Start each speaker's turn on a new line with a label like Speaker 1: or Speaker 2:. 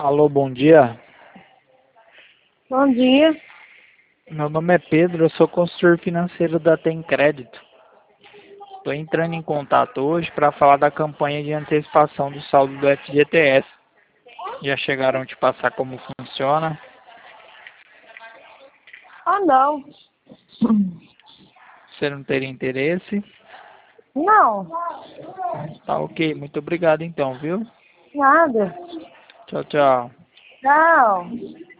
Speaker 1: Alô, bom dia.
Speaker 2: Bom dia.
Speaker 1: Meu nome é Pedro, eu sou consultor financeiro da Tem Crédito. Estou entrando em contato hoje para falar da campanha de antecipação do saldo do FGTS. Já chegaram a te passar como funciona?
Speaker 2: Ah, não.
Speaker 1: Você não teria interesse?
Speaker 2: Não.
Speaker 1: Tá ok, muito obrigado então, viu?
Speaker 2: Nada.
Speaker 1: Tchau, tchau.
Speaker 2: Não.